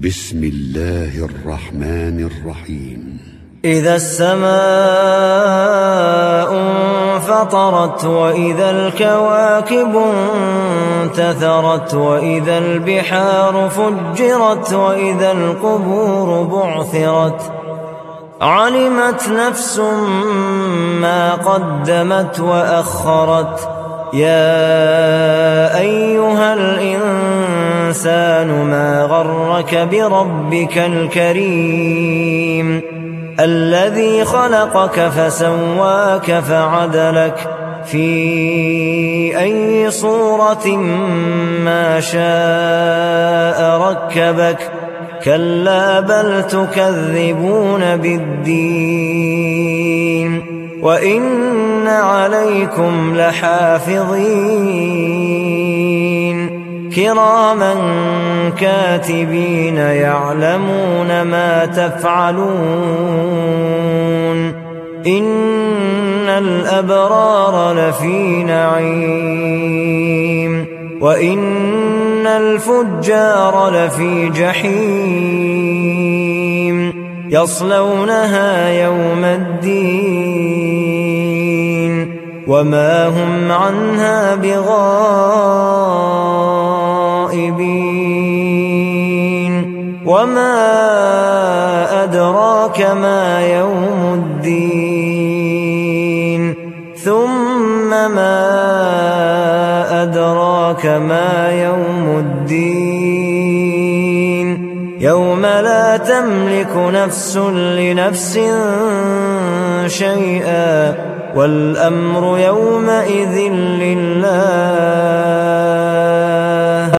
بسم الله الرحمن الرحيم إذا السماء انفطرت وإذا الكواكب انتثرت وإذا البحار فجرت وإذا القبور بعثرت علمت نفس ما قدمت وأخرت يا أيها الإنسان ما غرك بربك الكريم الذي خلقك فسواك فعدلك في أي صورة ما شاء ركبك كلا بل تكذبون بالدين وإن عليكم لحافظين كراما كاتبين يعلمون ما تفعلون إن الأبرار لفي نعيم وإن الفجار لفي جحيم يصلونها يوم الدين وما هم عنها بغائبين وما أدراك ما يوم الدين ثم ما أدراك ما يوم الدين يوم لا تملك نفس لنفس شيئا والأمر يومئذ لله